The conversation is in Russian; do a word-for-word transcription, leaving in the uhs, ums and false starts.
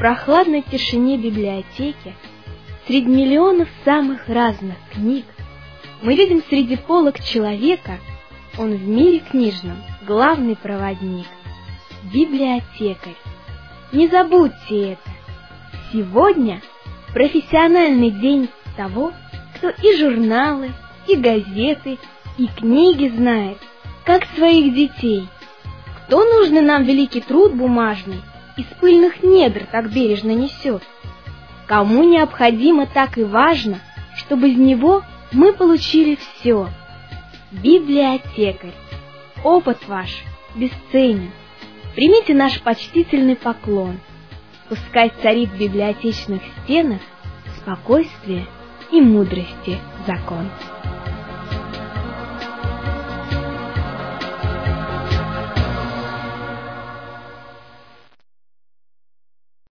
прохладной тишине библиотеки, среди миллионов самых разных книг, мы видим среди полок человека, он в мире книжном главный проводник, библиотекарь. Не забудьте это. Сегодня профессиональный день того, кто и журналы, и газеты, и книги знает, как своих детей. Кто нужный нам великий труд бумажный из пыльных недр так бережно несет? Кому необходимо так и важно, чтобы из него мы получили все? Библиотекарь, опыт ваш бесценен. Примите наш почтительный поклон. Пускай царит в библиотечных стенах спокойствие и мудрости закон.